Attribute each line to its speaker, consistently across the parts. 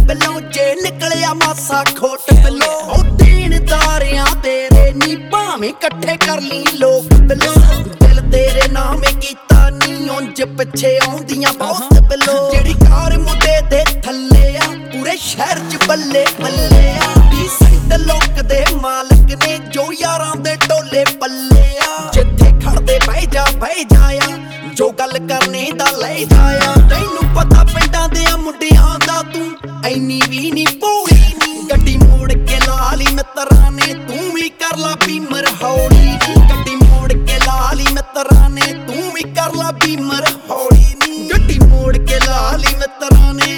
Speaker 1: Below जे निकलिया मासा खोट below ओ देनदारियां तेरे नी भावें कट्ठे कर ली लोग बिलो दिल तेरे नामे कीता नी उंज पिछे आउंदियां बहुत बिलो जेड़ी कार मुंडे दे थल्ले आ पूरे शहर च बल्ले बल्ले आ डिसेंट लोक दे मालक ने जो यारां दे टोले पल्ले आ जिथे खड़दे बह जाया जो गल करने दा ले जाया तैनू पता पिंडां दे मुंडियां दा तू ऐनी भी नी भोली नी गड्डी मोड़ के लाली मित्तरां ने तू भी कर ला बीमर हौली नी गड्डी मोड़ के लाली मित्तरां ने तू भी कर ला बीमर हौली नी गड्डी मोड़ के लाली मित्तरां ने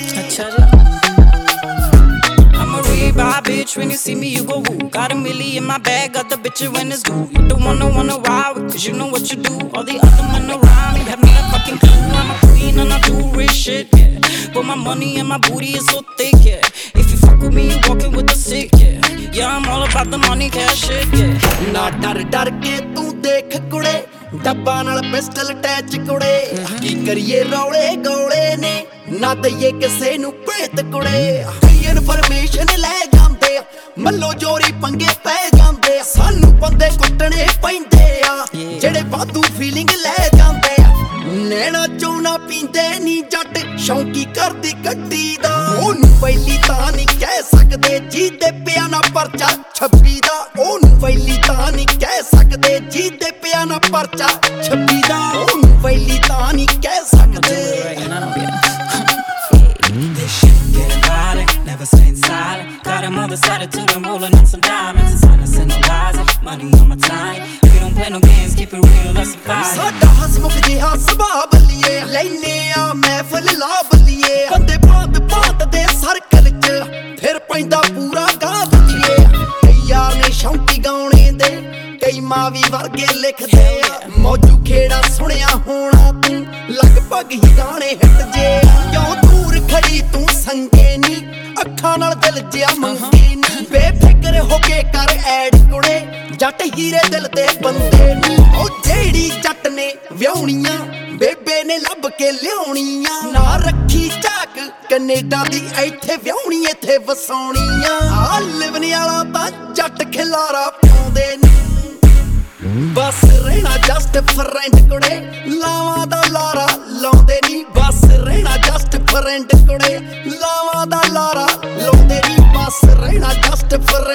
Speaker 2: Bye, bitch, when you see me, you go woo. Got a milli in my bag, got the bitch when it's due. You don't wanna ride with, cause you know what you do. All the other men around me have not a fucking clue. I'm a queen and I do rich shit, yeah. But my money and my booty is so thick, yeah. If you fuck with me, you walking with the sick, yeah. Yeah, I'm all about the money, cash shit, yeah.
Speaker 1: ना डर डर के तू देख कुड़े डब्बा नाल pistol attach कुड़े की करिए रौले गौले ने ना दईए किसे नू भेत कुड़े इनफॉर्मेशन ले जांदे मल्लो जोरी पंगे पै जांदे सानू बंदे कुੱਟਣੇ पैंदे आ जेड़े वाधू फीलिंग ले जांदे नैना चौना पींदे नी जट शौकी करदी गड्डी दा ओनू वैली तां नी कह सकदे जीते पिया ना परचा 26 दा ओनू वैली तां नी कह सकदे जीते पिया ना परचा 26 दा ओनू वैली तां नी कह सकदे
Speaker 2: Never staying silent. Got him on the side of two, I'm rolling on some diamonds. It's honest and no lies, money on my time. We don't play no games, keep it real, that's a vibe.
Speaker 1: साडा हसमुख जिहा सुभाऽ बल्लिए लैने आ महफिल ला बल्लिए बंदे बात दे circle च फिर पैंदा पूरा गा बल्लिए कई यार ने शौकी गाने दे कई मावी वर्गे लिखदे मौजू खेड़ा सुनिया होना तू लगभग ही गाने हिट जे क्यों दूर खड़ी तू संगे नी ਅੱਖਾਂ ਨਾਲ ਦਿਲ ਜਿਆ ਮੰਗੀ ਨੀ ਬੇਫਿਕਰ ਹੋ ਕੇ ਕਰ ਐਡ ਕੁੜੇ ਜੱਟ ਹੀਰੇ ਦਿਲ ਦੇ ਬੰਦੇ ਨੀ ਉਹ ਜਿਹੜੀ ਜੱਟ ਨੇ ਵਿਆਹਣੀਆਂ ਬੇਬੇ ਨੇ ਲੱਭ ਕੇ ਲਿਆਉਣੀਆਂ ਨਾ ਰੱਖੀ ਝਾਕ ਕੈਨੇਡਾ ਦੀ ਇੱਥੇ ਵਿਆਹਣੀ ਇੱਥੇ ਵਸਾਉਣੀਆਂ ਆ ਲਿਵਨ ਵਾਲਾ ਤਾਂ ਜੱਟ ਖਿਲਾਰਾ ਪਾਉਂਦੇ ਨੀ ਬਸ ਰਹਿਣਾ ਜਸਟ ਫਰੈਂਡ ਕੁੜੇ ਲਾਵਾਂ ਦਾ ਲਾਰਾ ਲਾਉਂਦੇ ਨੀ ਬਸ ਰਹਿਣਾ ਜਸਟ ਫਰੈਂਡ ਕੁੜੇ ਲਾਵਾਂ ਦਾ ਲਾਰਾ ਲਾਉਂਦੇ ਨੀ ਬਸ ਰਹਿਣਾ ਜਸਟ